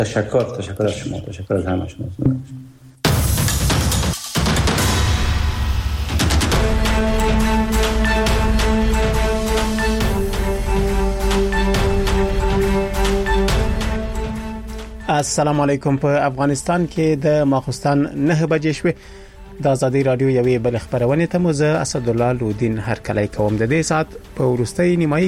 تشکر از شما، تشکر از همه شما. السلام علیکم. په افغانستان کې د ماخستان 9 بجې شوه. د آزادۍ رادیو یوې بل خبرونه ته مو زه اسد الله لودین هرکلی کوم. د دې سات په ورستۍ نیمایي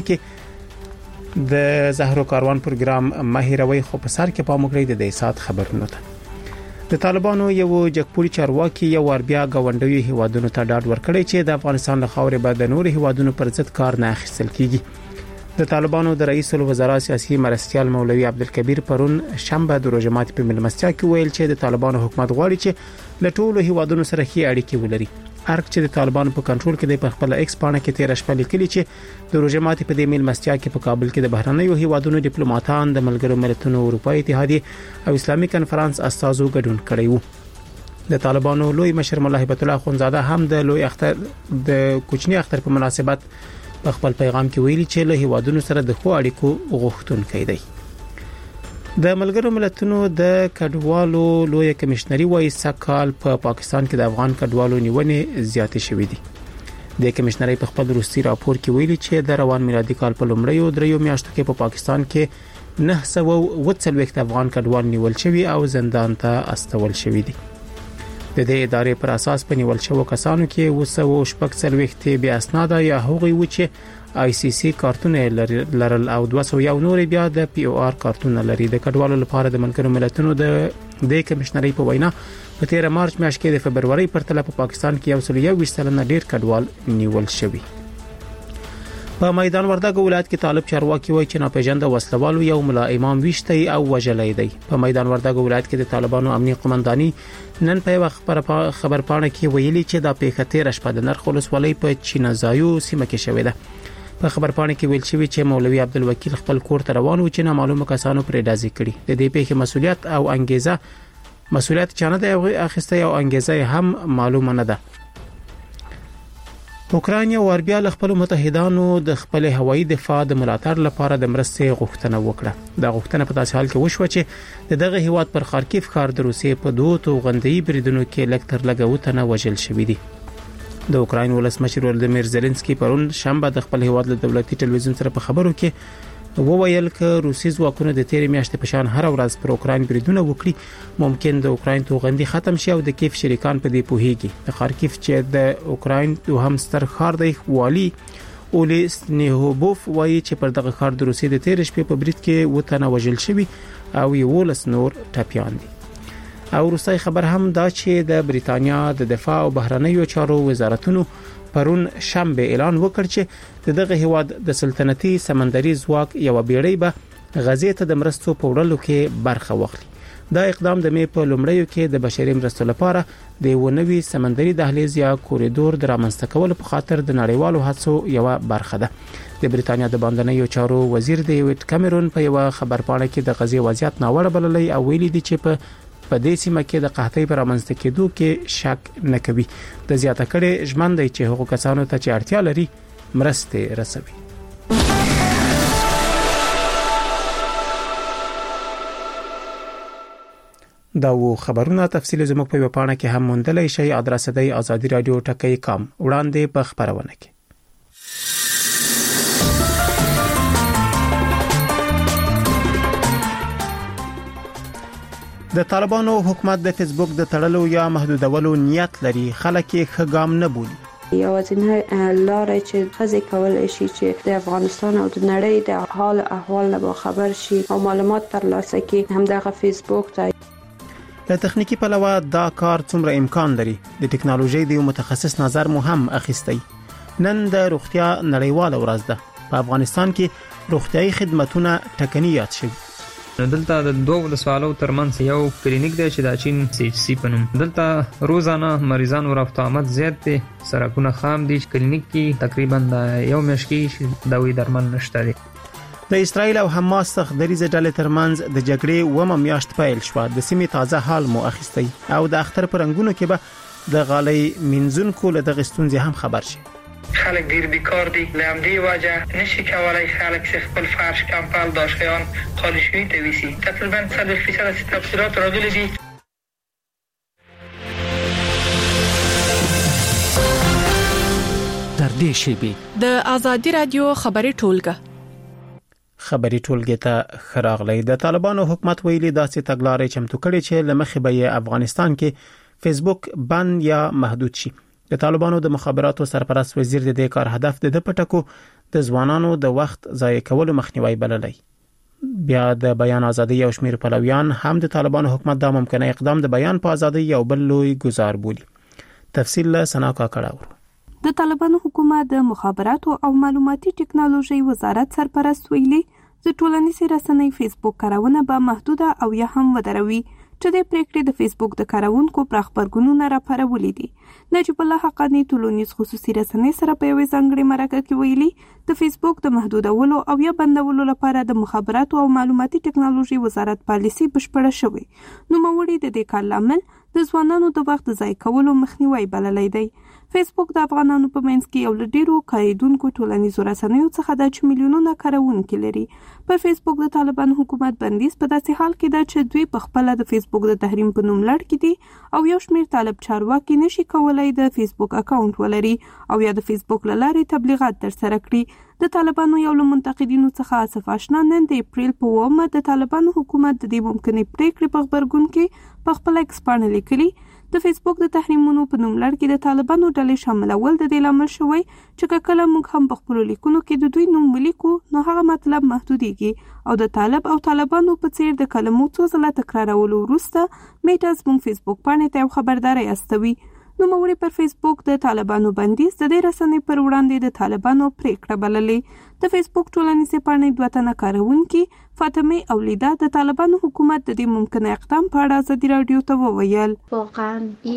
کې د زهرو کاروان پروګرام ماهروي خو په سر کې پام وکړئ د دې سات خبرونه ته. د طالبانو یو جګپوري چارواکي یو ور بیا غونډوي هیوادونو ته ډاډ ورکړی چې د افغانستان له خاورې به د نور هیوادونو پر ضد کار نه اخیستل کیږي. د طالبانو د رئیس الوزرا سیاسي مرستيال مولوي عبدالکبیر پرون شنبه د روزه ماتي په ملمستیا کې ویل چې د طالبانو حکومت غواړي چې له ټولو هیوادونو سره ښې اړیکې ولري. ارګ چې د طالبانو په کنټرول کې د خپل ایکس پاڼه کې 13 شپه لیکلي چې د روزه ماتي په د ملمستیا کې په کابل کې د بهرنیو هیوادونو ډیپلوماټان د ملګرو ملتونو اروپאי اتحادیه او اسلامي کنفرانس استازو ګډون کړی وو. د طالبانو لوی مشر مولا هیبت الله خونزاده هم د لوی اختر د کوچنی اختر په مناسبت په خپل پیغام کې ویلي چې له هیوادونو سره د خو اړیکو غوښتونکي دی. د ملګرو ملتونو د کډوالو لوی کمشنري وايي سکهال په پاکستان کې د افغان کډوالو نیونې زیاتې شوې دي. د کمشنري په خپل روسي راپور کې ویلي چې د روان میلادي کال په لومړیو دریو میاشتو کې په پاکستان کې 940 افغان کډوال نیول شوي او زندان ته استول شوي دي. د دې ادارې پر اساس په نیول شوو کسانو کې 240 بیا اسناد یا هغوی و چې ICC کارتونه لرل او 201 نور بیا د POR کارتونه لري. د کډوالو لپاره د ملګرو ملتونو د کمشنري په وینا په 13 مارچ میاشت کې د فبرवरी پرتله په پاکستان کې 121 سلنه ډیر کډوال نیول شوي. په میدان وردګ ولایت کې طالب چارواکي وایي چې ناپېژانده وسلوالو یو ملا امام ویشتي او وجلې دی. په میدان وردګ ولایت کې د طالبانو امنیت قومنداني نن په خبرپاڼه کې ویلي چې د پیښه 13 شپه د نرخ ولسوالۍ په چینزایو سیمه کې شوې ده. په خبرپاڼه کې ویل شوی چې مولوي عبدالوکیل خپل کور ته روان و چې نامعلومه کسانو پرې ډازې کړي. د دې پیښې مسؤلیت چانه د اخیسته او انګیزه هم معلومه نه ده. اوکرانیا وربیا له خپل متحدانو د خپل هوایي دفاع د ملاتړ لپاره د مرستې غوښتنه وکړه. دا غوښتنه په داسې حال کې وشوه چې دغه هیواد پر خارکیف ښار د روسیې په دوه توغندي بریدونو کې لکتر لګوتنه وژل شوې دي. د اوکراین ولسمشر ولادیمیر زيلنسکي پرون شنبه د خپل هیواد له دولتي ټلویزیون سره په خبرو کې وویل چې روسي ځواکونه د 13 میاشتې په شان هر ورځ پر اوکراین بریدونه وکړي. ممکن د اوکراین توغندي ختم شي او د کیف شریکان په دې پوهیږي. د خارکیف چې د اوکراین دوهم ستر ښار دی والی اولیسنیهوبوف وایي چې پر دغه ښار د روسي د 13 شپې په برید کې وتنه وژل شوی او 11 نور ټپيان دي. او روسي خبر هم دا چې د بریتانیا د دفاع او بهرنیو چارو وزارتونو پرون شنبه اعلان وکړ چې دغه هیواد د سلطنتي سمندري ځواک یو بیړۍ به غزې ته د مرستو په وړلو کې برخه واخلي. دا اقدام د مې په لومړیو کې د بشري مرستو لپاره د یو نوي سمندري دهلیز یا کوریډور د رامنځته کولو په خاطر د نړیوالو هڅو یو برخه ده. د بریتانیا د باندنیو چارو وزیر دیوید کامرون په یو خبرپاڼه کې د غزې وضعیت ناوړه بللی او ویلي دی چې په دې سیمه کې د قحطۍ پر رامنځته کېدو کې شک نه کوي. د زیاته کړي ژمن دی چې هغو کسانو ته چې اړتیا لري مرسته رسوي. دا و خبرونه تفصیل زموږ په پاڼه کې هم موندلای شئ. ادرس دی azadiradio.com. وړاندې په خبرونه کې د طالبانو حکومت د فیسبوک د تړلو یا محدودولو نیت لري. خلک یې ښه ګام نه بولي. یوازینی لاره چې خزې کولای شي چې د افغانستان او د نړۍ د حال احوال نه خبر شي او معلومات ترلاسه کړي همدغه فیسبوک دی. له تخنیکی پلوه دا کار څومره امکان لري. د ټکنالوژي د متخصص نظر مهم اخیستی. نن د روغتیا نړیواله ورځ ده. په افغانستان کې روغتیايي خدماتونه ټکنیات شي. دلته د دوه ولسوالو ترمنځ یو کلینیک دی چې د چین CHC په نوم. دلته روزانه مریضانو رفت آمد زیات دي. سرکونه خام دي. کلینیک کې تقریبا د یو میاشت کې دوايي درمل نشته دي. د اسرایل او حماس څخه دریزه ډلې ترمنځ د جګړې ومه میاشت پیل شو. د سیمې تازه حال مو اخیستی او د اختر پرنګونو کې به د غالۍ منځونکو له دغه ستونزې هم خبر شي. خلک ډیر بیکار دي، لامدی وجه نشي کولای خلک خپل فرش کمپل داشتیان قالشویی ته ویسي. تقریبا 100% تفسیرات راغلي دي. در دې شیبې د ازادي رادیو خبري ټولګه ته خراغلی. د طالبانو حکومت ویلي داسې تګلارې چمتو کړي چې لمخې به افغانستان کې فیسبوک بند یا محدود شي. د طالبانو د مخابراتو سرپرست وزیر د دې کار هدف د پټکو د ځوانانو د وخت ضایع کولو مخنیوي بللی. بیا د بیان ازادي او شمیر پلویان هم د طالبانو حکومت د ممکنه اقدام د بیان په ازادي یو بل لوی گزار بولي. تفصیل له سناکا کړهور. د طالبانو حکومت د مخابراتو او معلوماتي ټکنالوژي وزارت سرپرست ویلي د ټولنیزې رسنۍ فیسبوک کارونه به محدوده او یا هم ودروي، چې د پریکړې د فیسبوک د کارونکو پر خبرګونونه راپارولې دي. نجیب الله حقانی ټولنیز خصوصي رسنۍ سره په یوه ځانګړي مرکه کې ویلي د فیسبوک د محدودولو او یا بندولو لپاره د مخابراتو او معلوماتي ټکنالوژي وزارت پالیسي بشپړه شوې. نوموړي د دې کار لامل د ځوانانو د وخت ضایع کولو مخنیوي بللی دی. فیسبوک د افغانانو په منځ کې یو له ډیرو کاریدونکو ټولنیزو رسنیو څخه د میلیونونو کاروونکي لري. پر فیسبوک د طالبانو حکومت بندیز په داسې حال کې ده چې دوی په خپل د فیسبوک د تحریم په نوم لړ کې دي او یو شمیر طالب چارواکي نشي کولای د فیسبوک اکاونټ ولري او یا د فیسبوک لارې تبلیغات ترسره کړي. د طالبانو یو له منتقدینو څخه آصف آشنا نن د اپریل په 9 د طالبانو حکومت د دې ممکنه پریکړې په خبرګون کې په خپل ایکس باندې لیکلي د فیسبوک د تحریمونو په نوم لړ کې د طالبانو ډلې شاملول د دې لامل شوی چې کله موږ هم په خپل لیکونو کې د دوی نوم ولیکو نو هغه مطلب محدوديږي او د طالب او طالبانو په څیر د کلمو څو ځله تکرارولو وروسته میټا زموږ فیسبوک باندې ته خبرداري استوي. نو موږ پر فیسبوک د طالبانو بندیز د دې رسنۍ پر وړاندې د طالبانو پریکړه بللې. د فیسبوک ټولنیزې پاڼې دوه تنه کارونکي فاطمه او لیدا د طالبانو حکومت د دې ممکنه اقدام په اړه ازادي رادیو ته وویل واقعا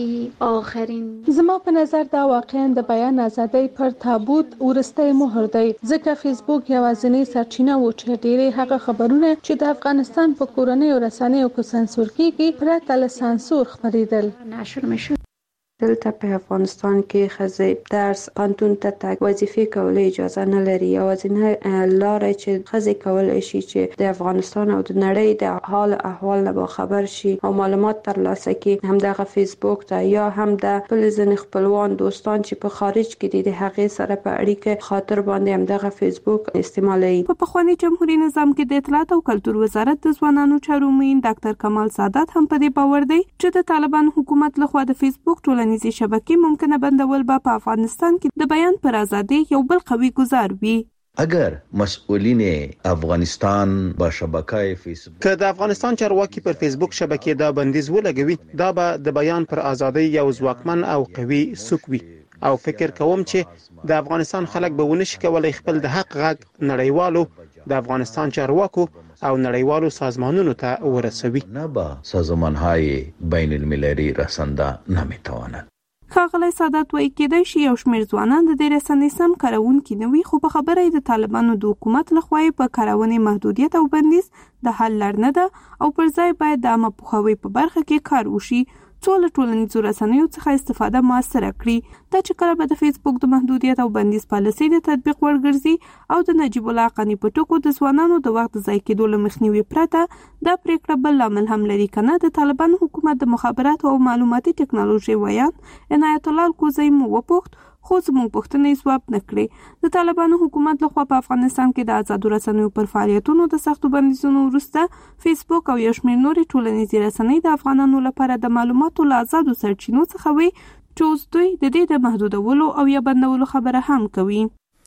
آخرین زما په نظر دا واقعا د بیان ازادۍ پر تابوت ورسته مهر دی، ځکه فیسبوک یوازینی سرچینه و چې ډېری هغه خبرونه چې د افغانستان په کورنیو رسنیو کې سانسور کیږي پرته له سانسور خبرېدل نشر میشه. دلته په افغانستان کې ښځې درس پانتون ته تګ وظیفې کولو اجازه نه لري. یوازینی لاره چې ښځې کولی شي چې د افغانستان او د نړۍ د حال احوال نه باخبر شي او معلومات ترلاسه کړي همدغه فیسبوک ته یا هم د خپل ځینې خپلوان دوستان چې په خارج کې دي د هغې سره په اړیکه خاطر باندې همدغه فیسبوک استعمالوي. په پخواني جمهوریت نظام کې د اطلاعات او کلتور وزارت د ځوانانو چارو معین ډاکټر کمال سادات هم په دې باور دی چې د طالبان حکومت لخوا د فیسبوک ټولنیزې شبکې ممکنه بندول به په افغانستان کې د بیان پر ازادۍ یو بل قوي گزار وي. اگر مسئولین افغانستان با شبکه فیسبوک که د افغانستان چارواکي پر فیسبوک شبکې دا بندیز ولګوي دا به د بیان پر ازادۍ یو ځواکمن او قوي څوک وي او فکر کوم چې د افغانستان خلک به ونشي کولای خپل د حق غږ نړیوالو د افغانستان چارواکو او نړیوالو سازمانونو ته ورسوي. نه با سازمان‌های بین المللی رسنده نمیتواند. ښاغلی سادات وایي کېدای شي یو شمېر ځوانان د دې رسنۍ سم کارونکي نه وي، خو په خبره یې د طالبانو د حکومت لخوا په کارونې محدودیت او بندیز د حل لار نه ده او پر ځای باید د عامه پوهاوي په برخه کې کار وشي څو له ټولنیزو رسنیو څخه استفاده موثره کړي. دا چې کله به د فیسبوک د محدودیت او بندیز پالیسۍ د تطبیق وړ ګرځي او د نجیب الله حقانی په ټکو د ځوانانو د وخت ضایع کېدو له مخنیوي پرته دا پریکړه بل لامل هم لري که نه. د طالبانو حکومت د مخابراتو او معلوماتي ټکنالوژي ویان عنایت الله الکوزی مو وپوښت خو زموږ پوښتنې ځواب نه کړې. د طالبانو حکومت لخوا په افغانستان کې د آزادو رسنیو پر فعالیتونو د سختو بندیزونو وروسته فیسبوک او یو شمېر نورې ټولنیزې رسنۍ د افغانانو لپاره د معلوماتو له آزادو سرچینو څخه وي چې اوس دوی د دې د محدودولو او یا بندولو خبره هم کوي.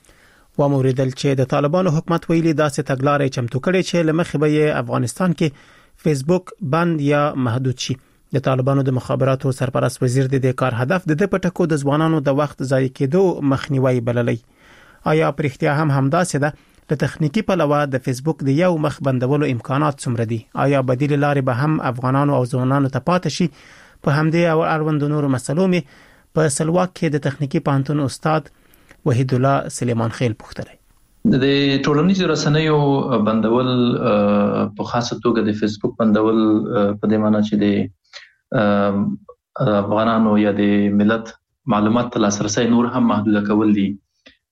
وموریدل چې د طالبانو حکومت ویلي داسې تګلارې چمتو کړي چې له مخې به افغانستان کې فیسبوک بند یا محدود شي. د طالبانو د مخابراتو سرپرست وزیر د دې کار هدف د پټکو د ځوانانو د وخت ضایع کېدو مخنیوي بللی. آیا پرختیا هم همداسې ده؟ له تخنیکی پلوه د فیسبوک د یو مخ بندولو امکانات څومره دي؟ آیا بدیل لارې به هم افغانانو او ځوانانو ته پاتې شي؟ په همدې او اړوند نورو مسلو می په سلواک کې د تخنیکی پوهنتون استاد وحید الله سلیمان خیل پوښتنه د ټولنیزو رسنیو بندول په خاصه توګه د فیسبوک بندول په دې معنی چې د افغانانو یا د ملت معلومات ته لاسرسي نور هم محدود کول دي.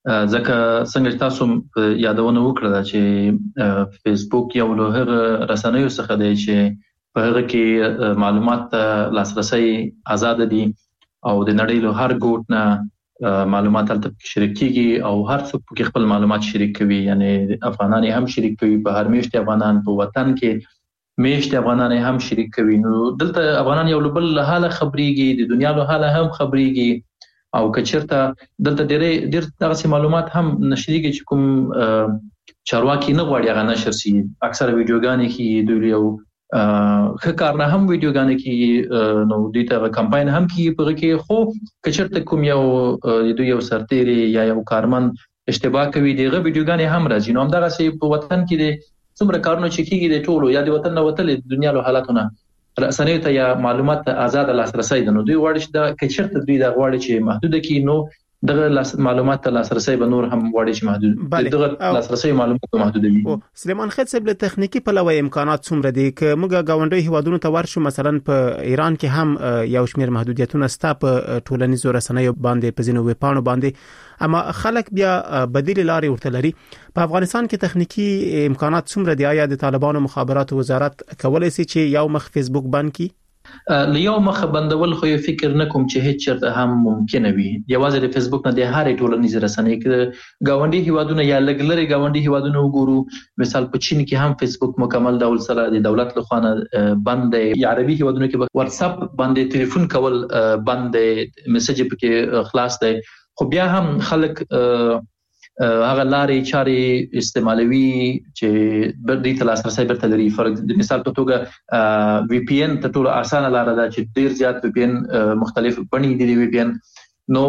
ځکه څنګه تاسو یادونه وکړه چې فیسبوک یو له هغه رسنیو څخه دی چې په هغه کې معلومات لاسرسي آزاد دي او د نړۍ له هر ګوټ نه معلومات تلته شریک کیږي او هر څوک په خپل معلومات شریک کوي، یعنی افغانان هم شریک کوي، په هر میشت افغانان په وطن کې میشت افغانان هم شریک کوي. نو دلته افغانان یو بل له حاله خبريږي، د دنیا له حاله هم خبريږي او کچرته دلته ډېر دغه معلومات هم نشریږي چې کوم چارواکي نه غواړي هغه نشر شي. اکثره ویډیوګانې کې دوی یو خکار نه هم ویډیوګانې کې نو دوی ته کمپاین هم کې په کې خو کچرته کوم یو سرتيري یا یو کارمن اشتباه کوي دغه ویډیوګانې هم راځي. نو هم دغه سي په وطن کې د څومره کارونه چې کېږي د ټولو یا د وطن نه وتل د دنیا له حالاتونه رسنیو ته یا معلومات آزاد لاسرسي ده. نو دوی غواړي چې د کچرته دوی د غواړي چې محدود کړي، نو دغه معلومات ته لاسرسي به نور هم غواړي چې محدود دغه لاسرسي معلومات محدود وي. سلیمان خېل صاحب له تخنیکی په لوي امکانات څومره دي که موږ غونډي هوادونو ته ورشو، مثلا په ایران کې هم یو شمېر محدودیتونه ستا په ټولنیزو رسنیو باندې په ځینو ویبپاڼو باندې، اما خلک بیا بدیل لارې ورته لري. په افغانستان کې تخنیکی امکانات څومره دي؟ آیا د طالبانو مخابراتو وزارت کولای شي چې یو مخ فیسبوک بند کړي؟ لیو مخ بندول خو یو فکر نکوم چې هیڅ چرته هم ممکن وي. یوازې د فیسبوک نه د هرې ټولنیزې رسنۍ کې گاونډي هیوادونه یا لګلري گاونډي هیوادونه وګورو، مثال په چین کې هم فیسبوک مکمل ډول سره د دولت له خوا بند دی. یا عربي هیوادونو کې واتس اپ باندې ټلیفون کول بند دی، میسج پکې خلاص دی، خو بیا هم خلک هغه لارې چارې استعمالوي چې بردي لاسرسي برته لري. فرض د مثال په توګه وی پی ان ته ټول اسانه لار ده چې ډیر زیات وی پی ان مختلف بڼې دي وی پی ان. نو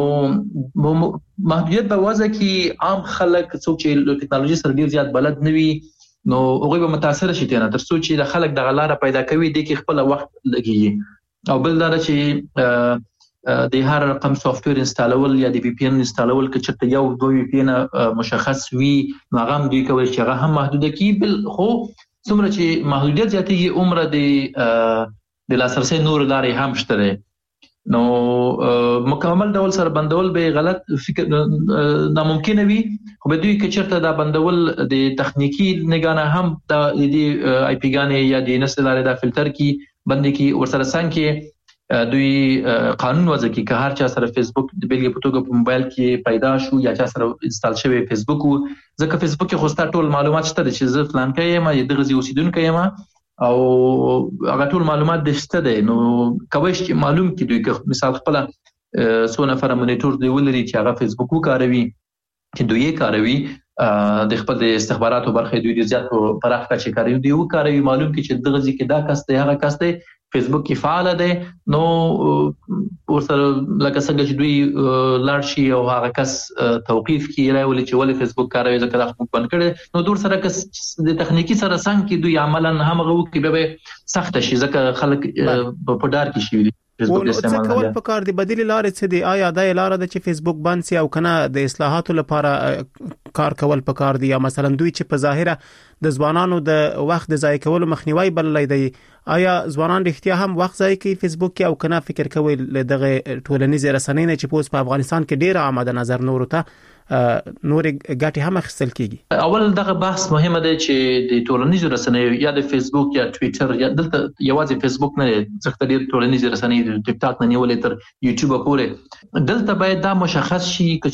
محدودیت په وجه کې عام خلک څوک چې ټکنالوژي سره ډیر زیات بلد نه وي نو هغه به متاثر شي تنه تر څو چې د خلک د غلاره پیدا کوي د کې خپل وخت لګي. او بل دا چې د هر رقم سافټویر انستالول یا د وی پی ان انستالول کې چې یو دوه وی پی ان مشخص وي نو هغه دوی کوي چې هغه هم محدوده کی. بل خو څومره چې محدودیت زیاتېږي عمر د لاسرسي نور لارې هم شته. نو مکمل ډول سره بندول به غلط فکر ناممکن وي، خو به دوی کې چرته دا بندول د تخنیکی نگانه هم د آی پی ګانې یا د نسل لارې دا فلټر کی باندې کی ورسره څنګه دوی قانون وضع کی که هر چا سره فیسبوک د بیلګې په توګه په موبایل کې پیدا شو یا چا سره انستال شوی فیسبوک، ځکه فیسبوک کې خو ستاسو ټول معلومات شته چې زه فلان کایم یا دغه ځای اوسیدونکو یم او هغه ټول معلومات دشته دي. نو کوي چې معلوم کی دوی که مثال خپل څو نفر مونیټور دی ولري چې هغه فیسبوک وکاروي چې دوی یې کاروي د خپل د استخباراتو برخه دوی زیات پراخ کچې کاروي دوی وکاروي معلوم کی چې دغه ځکه دا کس دی هغه کس دی فیسبوک کې فعال دی. نو ورسره لکه څنګه چې دوی لاړ شي او هغه کس توقیف کی راولي چې ولې فیسبوک کاروي ځکه دا خو بند کړي، نو دور سره کس د تخنیکی سره څنګه کې دوی عملاً هم غو کې به سخت شي ځکه خلک په ډار کې شي فیسبوک استعمال نه کوي. په کار دی بدیل لارې څه دی؟ آیا دا لار ده چې فیسبوک بند سي او کنه د اصلاحاتو لپاره کار کول په کار دی، یا مثلا دوی چې په ظاهره د ځوانانو د وخت د ضایع کولو مخنیوي بللای دی، آیا ځوانان رښتیا هم وخت ضایع کوي فیسبوک کې او کنه فکر کوي دغه ټولنیز رسنۍ نه چې په افغانستان کې ډیر عامه نظر نور ته نور ګټي هم خپل کیږي؟ اول دغه بحث مهمه ده چې د ټولنیزو رسنیو یا د فیسبوک یا ټوئیټر یا دلته یوازې فیسبوک نه ځکه ډیر ټولنیزو رسنۍ د ټیک ټاک نه نیولې تر یوټیوب پورې دلته باید دا مشخص شي چې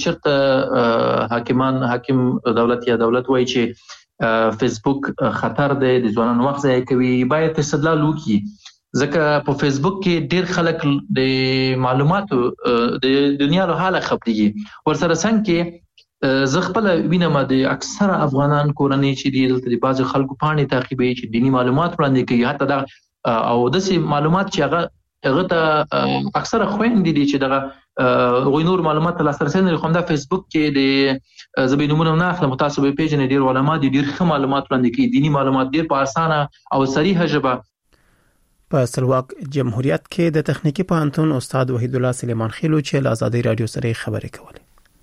چرته حاکم دولت یا دولت وایي چې فیسبوک خطر دی د ځوانانو وخت ضایع کوي، باید استدلال وکړي. ځکه په فیسبوک کې ډیر خلک د معلوماتو د دنیا له حاله خبريږي. ورسره څنګه زه خپل وینم د اکثره افغانان کورنۍ چې د بعض خلکو پاڼې تعقیبوي چې دینی معلومات وړاندې کوي، حتی دا او داسې معلومات چې هغه ته اکثره خويندې دي چې دغه غوی نور معلومات لاسرسي نه کوم. دا فیسبوک کې د زبینمونه نه اخلم تاسو به پیژنې ډیر علما دي ډیر ښه معلومات وړاندې کوي، دینی معلومات ډیر په اسانه او صریحه ژبه. په سلواک جمهوریت کې د تخنیکی پوهنتون استاد وحید الله سلیمان خېلو چې له آزادۍ رادیو سره خبرې کولې.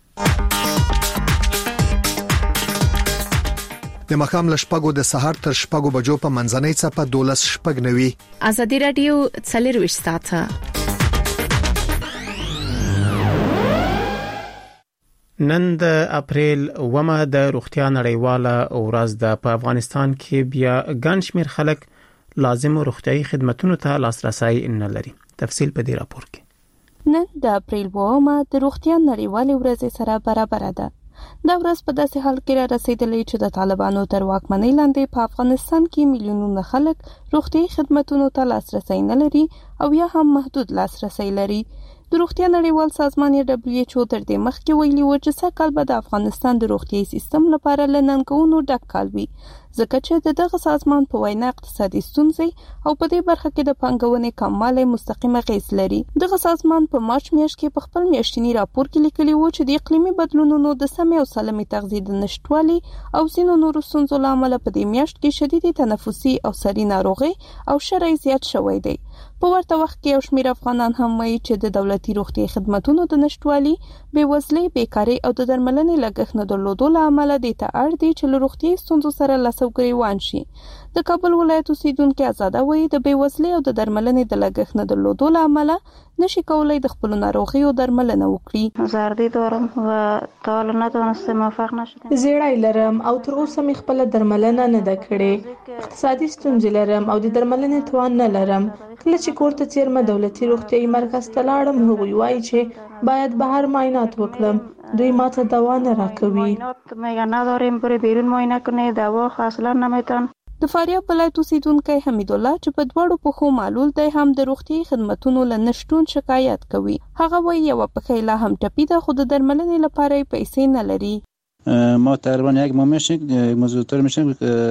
د مخام لشپګو د سحر تر شپګو بجو په منځنۍ صفه 12 شپګ نوي آزادۍ رادیو 40 ساعته. نن د اپریل 1 د روغتیا نړیواله ورځ د په افغانستان کې بیا ګڼ شمېر خلک لازم روغتیايي خدماتو ته لاسرسي نه لري. تفصیل په دې راپور کې. نن د اپریل 1 د روغتیا نړیواله ورځ سره برابر ده. دا ورځ په داسې حال کې را رسیدلې چې د طالبانو تر واکمنۍ لاندې په افغانستان کې میلیونونه خلک روغتیايي خدماتو ته لاسرسي نه لري او یا هم محدود لاسرسي لري. د روغتیا نړیوال سازمان WHO تر دې مخکې ویلي و چې سږ کال به د افغانستان د روغتیايي سیستم لپاره لننګونو ډک کال وي، ځکه چې دغه سازمان په وینا اقتصادي ستونزې او په دې برخه کې د پانګونې کموالی مستقیم اغیز لري. دغه سازمان په مارچ میاشت کې په خپل میاشتني راپور کې لیکلي و چې د اقلیمي بدلونونو د سمې او سالمې تغذیې د نشټوالي او ځینو نورو ستونزو له امله په دې میاشت کې شدید تنفسي او سري ناروغي او شرعي زیات شوی دی. په ورته وخت کې یو شمېر افغانان هم وایي چې د دولتي روغتیايي خدماتو د نشټوالي، بېوزلۍ، بیکارۍ او د درملنې لګښت نه درلودو له امله دې ته اړ دي چې له روغتیايي ستونزو سره لاس او ګریوان شي. د کابل ولایت اوسیدونکو آزاده وایي د بېوزلۍ او د درملنې د لګښت نه درلودو له امله نشي کولای د خپل ناروغیو درملنه وکړي. زردی دارم و تا حالا نتونستم موفق نشدم. زیړی لرم او تر اوسه مې خپل درملنه نه ده کړې. اقتصادي ستونزې لرم او د درملنې توان نه لرم. کله چې کور ته چیرمه دولتي روغتیايي مرکز ته لاړم، هغوی وایي چې باید بهر معاینات وکړم. دوی ماته دوا نه راکوي. میگن نداریم بری بیرون معاینه کنی، دوا اصلا نمیتن. د فاریاب ولایت اوسیدونکی حمید الله چې په دواړو پښو معلول دی هم د روغتیايي خدماتو له نشټون شکایت کوي. هغه وایي یو پښه لا هم ټپي ده خو د درملنې لپاره پیسې نه لري. ما تقریبا یک ماه میشه موضوعتر میشه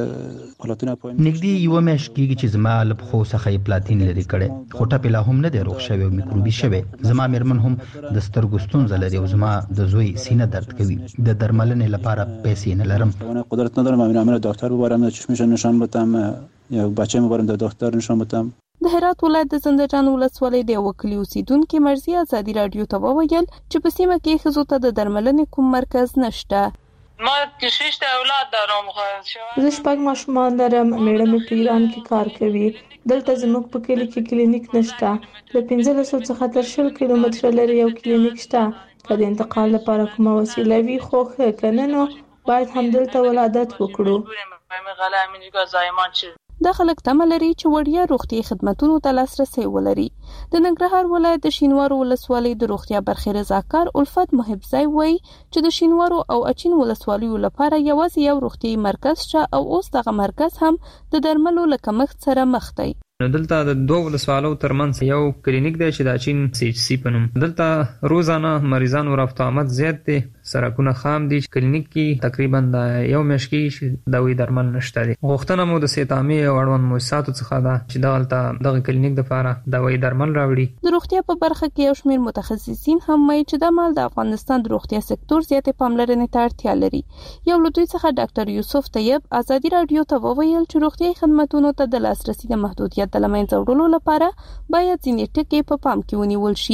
پلاتین پاین نږدې یو میاشت کېږي چې زما له پښو څخه پلاتین لري کړي، خو ټپي لا هم نه دی روغ شوی او میکروبي شوی. زما میرمن هم د سترګو ستونزه لري او زما د زوی سینه درد کوي. د درملنې لپاره پیسې نه لرم. قدرت ندارم امیر دکتر ببرم، چشمش نشان بدم یا بچه‌م ببرم د دکتر نشان بدم. د هرات ولایت د زنده‌جان ولسوالۍ د وکیل اوسیدونکو مرزي ازادي رادیو ته وویل چې په سیمه کې ښځو ته د درملنې کوم مرکز نشته. ما 6 اولاد دارم. زه 6 ماشومان لرم. میړه مې په ایران کې کار کوي. دلته زموږ په کلی کې کلینیک نشته. له 1500 څخه تر 20 کیلومتره لري یو کلینیک شته. که د انتقال لپاره کومه وسیله وي خو ښه کنه نو باید هم دلته ولادت وکړو. دا خلک تمه لري چې وړیا روغتیايي خدماتو ته لاسرسي ولري. د ننګرهار ولایت د شینوارو ولسوالۍ د روغتیا برخې رضاکار الفت محبزی وایي چې د شینوارو او اچین ولسوالیو لپاره یوازې یو روغتیايي مرکز شته او اوس دغه مرکز هم د درملو له کمښت سره مخ دی. دلته د دوه ولسوالو ترمنځ یو کلینیک دی چې د چین CHC په نوم. دلته روزانه مریضانو رفت آمد زیات دی، سرکونه خام دي. کلینیک کې تقریبا د یو میاشت کې دوايي درمل نشته دي. غوښتنه مو د صحت عامه او اړوند مؤسساتو څخه ده چې دغه کلینیک لپاره دوايي درمل راوړي. د روغتیا په برخه کې یو شمېر متخصصین هم وایي چې د مال د افغانستان د روغتیا سکتور زیاتې پاملرنې ته اړتیا لري. یو له دوی څخه ډاکټر یوسف طیب ازادي رادیو ته وویل چې روغتیايي خدماتو ته د لاسرسي د محدودیت د لمنځه وړلو لپاره باید ځینې ټکي په پام کې ونیول شي.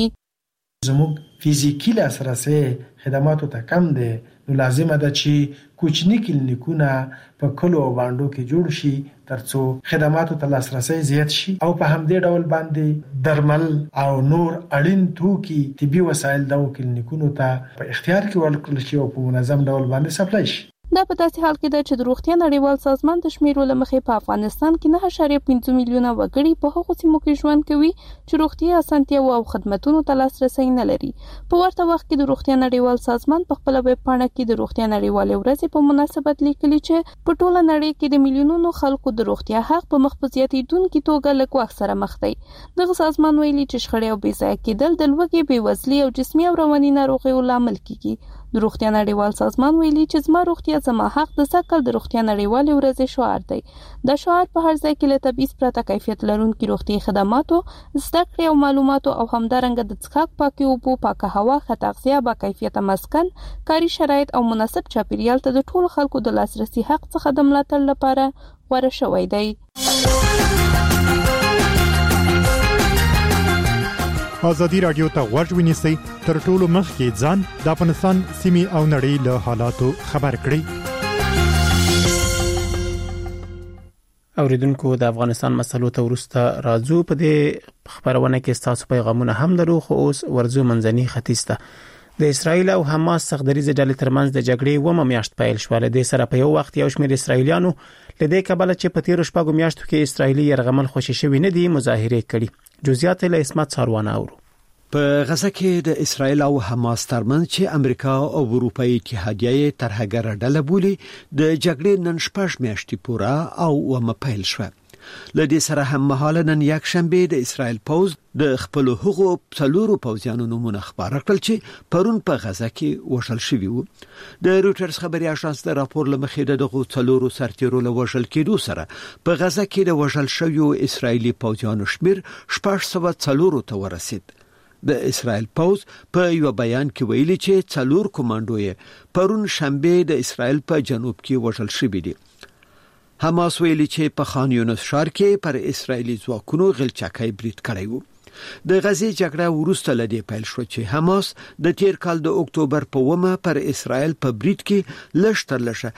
زموږ فزیکی لاسرسي خدماتو ته کم دی، نو لازمه ده چې کوچني کلینیکونه په کلو او باندو کې جوړ شي ترڅو خدماتو ته لاسرسي زیات شي او په همدې ډول باندې درمل او نور اړین توکي طبي وسایل د کلینیکونو ته په اختیار کې ورکړل شي او په منظم ډول باندې سپلای شي. دا په داسې حال کې ده چې د روغتیا نړیوال سازمان د شمیرو له مخې په افغانستان کې 9.5 میلیونه وګړي په هغو سیمو کې ژوند کوي چې روغتیا اسانتیاوو او خدماتو ته لاسرسي نه لري. په ورته وخت کې د روغتیا نړیوال سازمان په خپل ویب پاڼه کې د روغتیا نړیوال ورځ په مناسبت لیکلي چې په ټوله نړۍ کې د میلیونونو خلکو د روغتیا حق په مخ په زیاتېدونکو توګه له ګواښ سره مخ دی. دغه سازمان ویلي چې شخړې او بې ځایه کېدل د لوږې، بېوزلۍ او جسمي او رواني ناروغیو لامل کیږي. د روغتیا نړیوال سازمان ویلي چې زما روغتیا زما حق د سکل د روغتیا نړیوال ورځ شعار دی. دا شعار په هر ځای کې له تبعیض پرته کیفیت لرونکي روغتیايي خدماتو، زده کړې او معلوماتو او همدارنګه د څښاک پاکې اوبو، پاکه هوا، ښه تغذیه، با کیفیته مسکن، کاري شرایط او مناسب چاپیریال ته د ټولو خلکو د لاسرسي حق څخه د ملاتړ لپاره غوره شوی دی. ازادي رادیو ته غوږ ونیسئ، تر ټولو مخکې ځان د افغانستان سیمې او نړۍ له حالاتو خبر کړئ. اوریدونکو د افغانستان مسلو ته ورسته راځو. په دې خبرونه کې تاسو پیغامونه هم لرو، خو اوس ورځو منځني ختیځ ته د اسرایل او حماس سخدریزه ډلې ترمنځ د جګړې ومه میاشت پیل شو. له دې سره په یو وخت یو شمېر اسرایلیانو لدې کبله چې په تیر شپږو میاشتو کې اسرایلی يرغمل خوشی شوی نه دي مظاهره کړي. جزئیات له اسمت ساروان اورو. په غزه کې د اسرایل او حماس ترمنځ چې امریکا او اروپאי اتحادیه ترهګر ډله بولي د جګړې نن شپږ میاشتې پوره او ومه پیل شو. لدې سره هم مهاله نن یک شنبه د اسرایل پوز د خپل حقوقو څلورو پوځیانو نومونه خبره کړل چې پرون په غزه کې وشل شوی وو. د رويټرز خبري اژانس د راپور لمخې دغه څلورو سرتیرو له وشل کېدو سره په غزه کې د وشل شویو اسرایلی پوځیانو شمیر 404 ته ورسید. د اسرایل پوز په یو بیان کې ویلي چې څلور کمانډوي پرون شنبه د اسرایل په جنوب کې وشل شوی دي. حماس ویلي چې په خان یونس ښار کې پر اسرایلی ځواکونو غلچکۍ برید کړی وو. د غزې جګړه وروسته لدی پیل شو چې حماس د تیر کال د اکتوبر په ومه پر اسرایل په برید کې لشتر لشه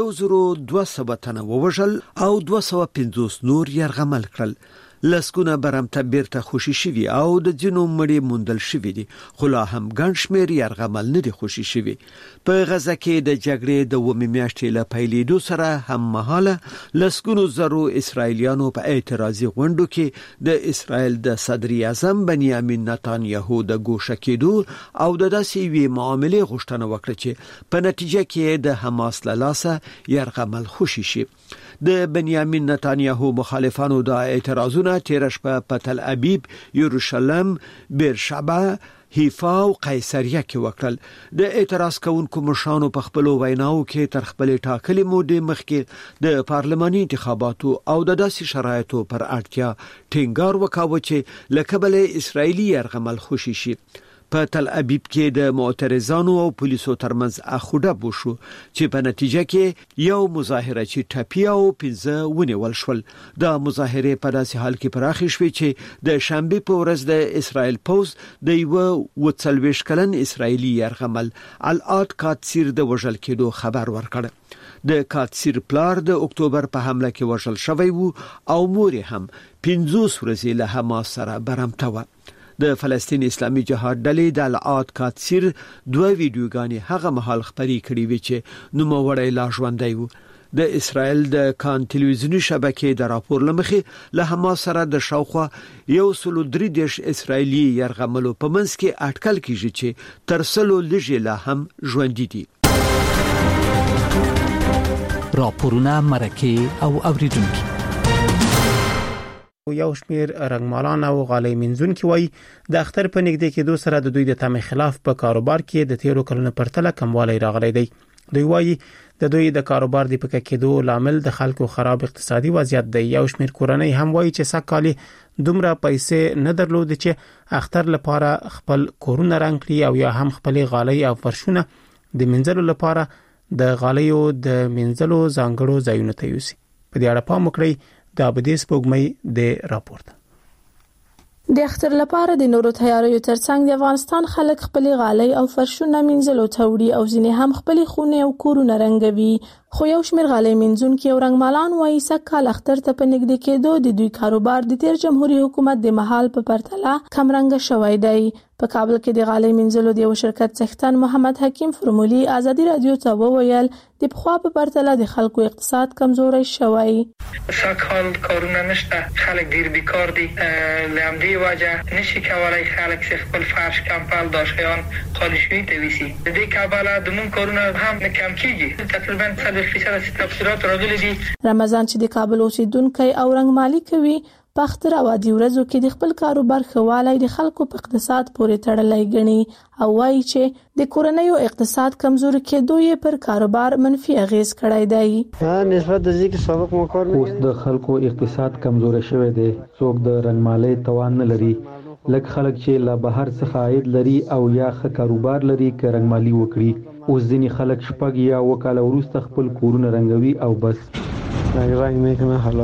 1200 تنه ووژل او 250 نور يرغمل کړل. لسکونه برمته بیرته خوشی شوی او د جنو مړي موندل شوی دي، خو لا هم ګڼ شمېر يرغمل نه دي خوشی شوی. په غزه کې د جګړې د ومې میاشتې له پیلېدو سره هم مهاله لسکونو زرو اسرایلیانو په اعتراضي غونډو کې د اسرایل د صدر اعظم بنیامین نتانیاهو د ګوښه کېدو او د داسې وی معاملې غوښتنه وکړه چې په نتیجه کې د حماس له لاسه يرغمل خوشی شي. د بنیامین نتانیاهو مخالفانو د اعتراضونه تیر شپه په تل ابیب، یروشلم، بیرشبه، حیفا او قیصریه کې وکړل. د اعتراض کوونکو مشرانو په خپل ویناو کې تر خپل ټاکلې مودې مخکې د پارلماني انتخاباتو او د داسې شرایطو پر اړتیا ټینګار وکاوه چې لکبل اسرایلی يرغمل خوشی شي. په تل ابیب کې د معترضانو او پولیسو ترمنځ اخوډه بوشو چې په نتیجه کې یو مظاهره چې ټپیا او 15 ونیول شول. د مظاهره په داسې حال کې پراخې شوې چې د شنبه په ورځ د اسرایل پوز د یو 40 کلن اسرایلی يرغمل العاد کاتسیر د وژل کېدو خبر ورکړ. د کاتسیر پلار د اکتوبر په حمله کې وژل شوی وو او مور هم 50 ورځې له حماس سره برمته و. د فلسطین اسلامي جهاد ډلې د العاد کاتسیر 2 ویډیوګانې هغه مهال خبري کړې وې چې نوموړی لا ژوندی وو. د اسرائیل د کان ټلویزیونی شبکې د راپور لمخې له حماس سره د شاوخوا 130 اسرایلی يرغملو په منځ کې اټکل کیږي چې تر سلو لږه لا هم ژوندۍ دي. راپورونه مرکه او اوریدونکو یو شمیر رنگمالان او غالۍ منځونکي وایي د اختر په نږدې کېدو سره د دوی د تمې خلاف په کاروبار کې د تیرو کلونو پرتله کموالی راغلی دی. دوی وایي د دوی د کاروبار د پکې کېدو لامل د خلکو خراب اقتصادي وضعیت دی. یو شمیر کورنۍ هم وایي چې سکه‌کالي دومره پیسې نه درلود چې اختر لپاره خپل کورونه رنګ کړي او یا هم خپل غالۍ او فرشونه د منځلو لپاره د غالیو د منځلو ځانګړو ځایونو ته یوسي. په دې اړه پام وکړئ. د ابدیس پوګمې د راپورت د اختر لپاره د نورو تیاریو ترڅنګ د افغانستان خلک خپل غالۍ او فرشونه منځلو ته وړي او ځینې هم خپل خونه او کورونه رنګوي. خو یو شمېر غالۍ منځونکي او رنګمالان وایي سږکال اختر ته په نږدې کېدو د دوی کاروبار د تیر جمهوریت حکومت د مهال په پرتله کم رنګه شوی دی. په کابل کې د غالۍ منځلو د یو شرکت څښتن محمد حکیم فرمولي ازادي رادیو ته وویل د پخوا په پرتله د خلکو اقتصاد کمزوري شوی. سږکال کارونه نشته، خلک ډیر بیکار دي. لامدی وجه نشي کولای خلک خپل فرش کمپل داشیان خالی شوی ته ویسي. د دې کابل د مون کارونه هم کم کیږي. تقریبا 100% تفصیلات راغلي دي. رمضان چې د کابل اوسیدونکو او رنگمالي کوي په اختر او عادي ورځو کې د خپل کاروبار خواله د خلکو په اقتصاد پورې تړلې ګڼي او وایي چې د کورنیو اقتصاد کمزوري کېدو یې پر کاروبار منفي اغیز کړی دی. نسبت د ځکه سبق مو کار نه اوس د خلکو اقتصاد کمزوري شوی دی. څوک د رنگمالي توان نه لري. لکه خلک چې لا بهر څخه عاید لري او یا ښه کاروبار لري ک رنگمالي وکړي. اوس ځینې خلک شپږ یا وکاله ورسته خپل کورونه رنګوي او بس. رنگ میکنه خلاص.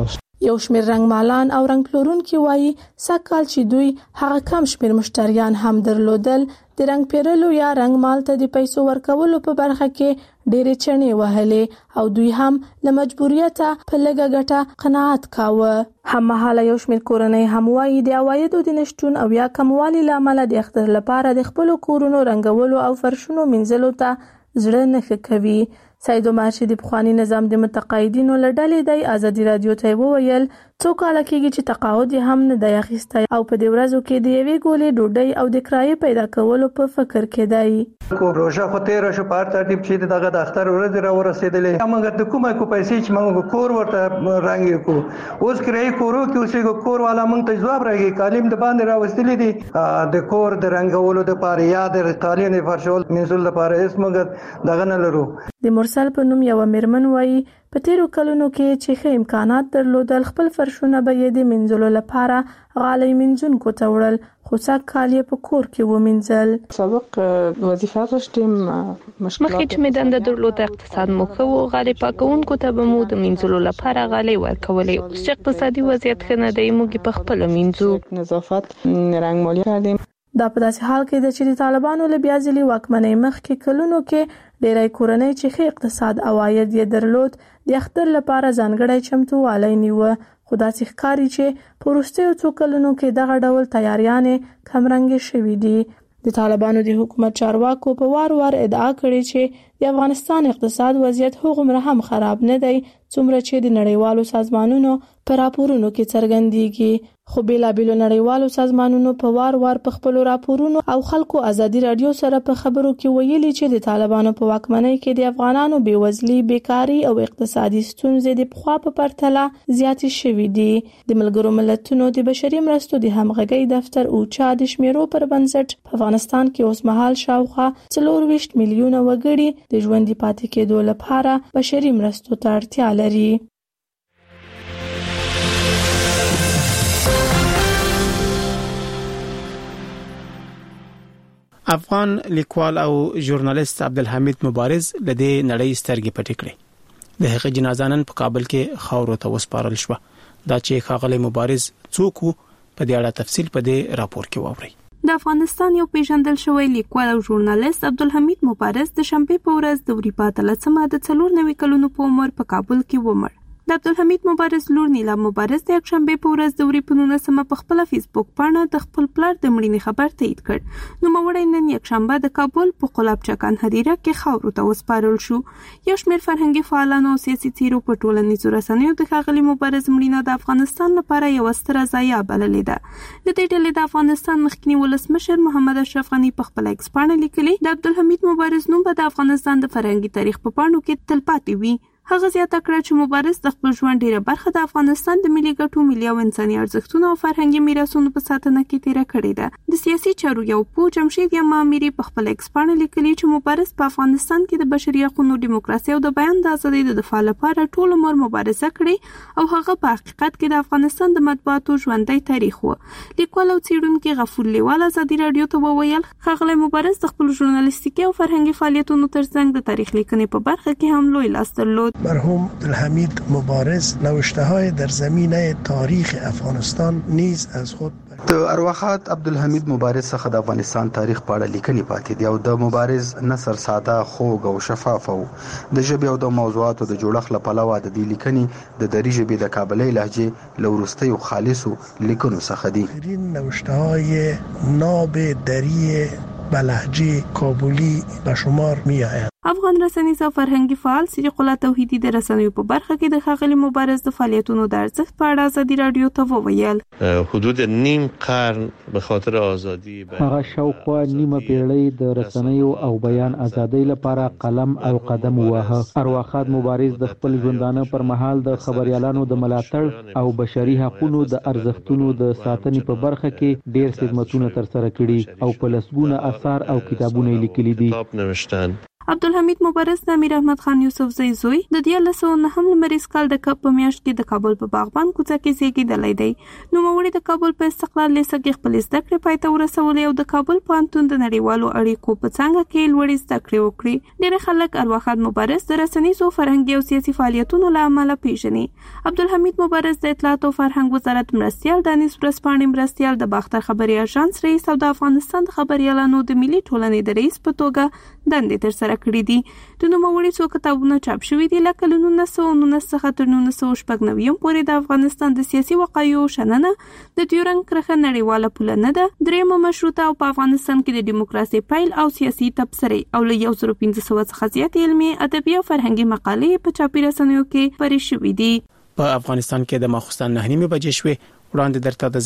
یو شمېر رنګمالان او رنګ پلورونکي وایي سږکال چې دوی هغه کم شمېر مشتریان هم درلودل د رنګ پیرلو یا رنګ مال ته د پیسو ورکولو په برخه کې ډېرې چڼې وهلې او دوی هم له مجبوریته په لږه ګټه قناعت کاوه. هممهاله یو شمېر کورنۍ هم وایي د عوایدو د نشتون او یا کموالي له امله د اختر لپاره د خپلو کورونو رنګولو او فرشونو مینځلو ته زړه نه ښه کوي. سید عمر چې د پخوانی نظام د متقاعدینو له ډلې دی ازادي رادیو ته وویل څو کاله کېږي چې تقاعد هم نه دی اخیستی او په دې ورځو کې د یوې ګولې ډوډۍ او د کرایې پیدا کولو په فکر کې دی. کو روزه خو تیر شو په ترتیب چې دغه د اختر ورځ را ورسېدلې موږ د کومه کو پیسې چې موږ کور ورته رنګ کو اوس کرایې کورو کې اوسې کور والا موږ ته جواب راغی کالم د باندې راوستلې دي د کور د رنګولو د پاره یا د قالین فرشول منزل لپاره اس موږ دغه نه لرو. د مرسل په نوم یو میرمن وایي په تیرو کلونو کې چې ښه امکانات درلودل خپل فرشونه به یې د منځلو لپاره غالۍ منځونکو ته وړل خو سږکال یې په کور کې ومینځل. سابق وظیفه داشتیم مخکې چې مې دنده درلوده اقتصاد مو ښه و غالۍ پاکونکو ته به مو د منځلو لپاره غالۍ ورکولې. اوس چې اقتصادي وضعیت ښه نه دی موږ په خپله منځو نظافت رنګمالي کړیم. دا په داسې حال کې ده چې د طالبانو له بیا ځلې واکمنۍ مخکې کلونو کې ډېری کورنۍ چې ښه اقتصاد عواید یې درلود د اختر لپاره ځانګړی چمتووالی نیوه خو داسې ښکاري چې په وروستیو څو کلونو کې دغه ډول تیاریانې کمرنګې شوي دي. د طالبانو د حکومت چارواکو په وار وار ادعا کړې چې د افغانستان اقتصاد وضعیت هغومره هم خراب نه دی څومره چې د نړیوالو سازمانونو په راپورونو کې څرګندېږي. خو بیلابیلو نړیوالو سازمانونو په وار وار په خپلو راپورونو او خلکو ازادي رادیو سره په خبرو کې ویلي چې د طالبانو په واکمنۍ کې د افغانانو بیوزلي بیکاری او اقتصادي ستونزې د پخوا په پرتله زیاتې شوې دي. د ملګرو ملتونو د بشري مرستو د همغږۍ دفتر اوچا د شمیرو پر بنسټ په افغانستان کې اوس مهال شاوخوا 24 میلیونه وګړي د ژوندي پاتې کېدو لپاره بشري مرستو ته اړتیا لري. افغان لیکوال او ژورنالیست عبدالحمید مبارز لدې نړۍ سترګې پټې کړې. د هغه جنازه نن په کابل کې خاورو ته وسپارل شو. دا چې ښاغلی مبارز څوک و په دې اړه تفصیل په دې راپور کې واورئ. د افغانستان یو پیژندل شوی لیکوال او ژورنالیست عبدالحمید مبارز د شنبې په ورځ د اروپا د 94 کلونو په عمر په کابل کې ومړ. د عبدالحمید مبارز لور نیلا مبارز د یکشنبې په ورځ د اروپا په 19 په خپل فیسبوک باندې د خپل پلار د مړینې خبر تایید کړ. نو مړی نن یکشنبه د کابل په قلابچه هدیره کې خاورو ته وسپارل شو. یو شمېر فرهنګي فعالان او سیاسي څیرو په ټولنیزو رسنیو د ښاغلي مبارز مړینه د افغانستان لپاره یو ستره ضایعه بللې ده. د دې ډلې د افغانستان مخکنی ولسمشر محمد اشرف غنی په خپل ایکس باندې لیکلي د عبدالحمید مبارز نوم به د افغانستان د فرهنګي تاریخ په پاڼو کې تلپاتې وي. هغه زیاته کړه چې مبارز د خپل ژوند ډیره برخه د افغانستان د ملي ګټو، ملي او انساني ارزښتونو او فرهنګي میراثونو په ساتنه کې تیر کړی ده. د سیاسي چارو یو پوه جمشید یمامری په خپل ایکس باندې لیکلي چې مبارز په افغانستان کې د بشري حقوقو، دیموکراسي او د بیان د ازادۍ د دفاع لپاره ټول عمر مبارزه کړې او هغه په حقیقت کې د افغانستان د مطبوعاتو ژوندۍ تاریخ و. لیکوال او څېړونکي غفور لیوال ازادي رادیو ته وویل ښاغلی مبارز د خپل ژورنالیستیکي او فرهنګي فعالیتونو ترڅنګ د تاریخ لیکنې په برخه کې هم لوی لاس درلود. مرحوم عبدالحمید مبارز نوشته‌های در زمینه تاریخ افغانستان نیز از خود د ارواحات عبدالحمید مبارز څخه د افغانستان تاریخ په اړه لیکنې پاتې دي او د مبارز نثر ساده، خوږ او شفاف و. د ژبې او د موضوعاتو د جوړښت له پلوه د دې لیکنې د دري ژبې د کابلۍ لهجې له وروستیو خالصو لیکنو څخه دي. نوشته‌های ناب دری به لهجه کابلی به شمار می آید. افغان رسنیز او فرهنګي فعال صدیق الله توحیدی د رسنیو په برخه کې د ښاغلي مبارز د فعالیتونو د ارزښت په اړه ازادي رادیو ته وویل. حدود نیم قرن به خاطر ازادي هغه شاوخوا نیمه پیړۍ د رسنیو او بیان ازادۍ لپاره قلم او قدم وواهه. ارواحات مبارز د خپل ژوندانه پر مهال د خبريالانو د ملاتړ او بشري حقوقو د ارزښتونو د ساتنې په برخه کې ډېر خدمتونه ترسره کړي او په لسګونه آثار او کتابونه لیکلي دي. عبدالحمید مبارز د امیر احمد خان یوسف زوی د 1909 لمریز کال د کب په میاشت کې د کابل په باغبان کوڅه کې زیږیدلی دی. نوموړي د کابل په استقلال لیسه کې خپل زده کړې پای ته ورسولې او د کابل پوهنتون د نړیوالو اړیکو په څانګه کې لوړې زده کړې وکړې. ډېر خلک ارواښاد مبارز د رسنیزو فرهنګي او سیاسي فعالیتونو له امله پیژني. عبدالحمید مبارز د اطلاعات او فرهنګ وزارت مرستیال، دانش ورځپاڼې مرستیال، د باختر خبري اژانس رئیس او د افغانستان د خبريالانو د ملي ټولنې د رئیس په توګه دندې ترسره کړې دي. د نوموړي څو کتابونه چاپ شوي دي لکه له 1919 څخه تر 1996 پورې د افغانستان د سیاسي وقایعو شننه، د ډیورنډ کرښه نړیواله پوله نه ده، درېیمه مشروطه او په افغانستان کې د دیموکراسي پیل او سیاسي تبصرې او له 1500 څخه زیات علمي، ادبي او فرهنګي مقالې په چاپي رسنیو کې خپرې شوې دي. په افغانستان کې د ماخوستن 9:30 بجې شوې. وړاندې درته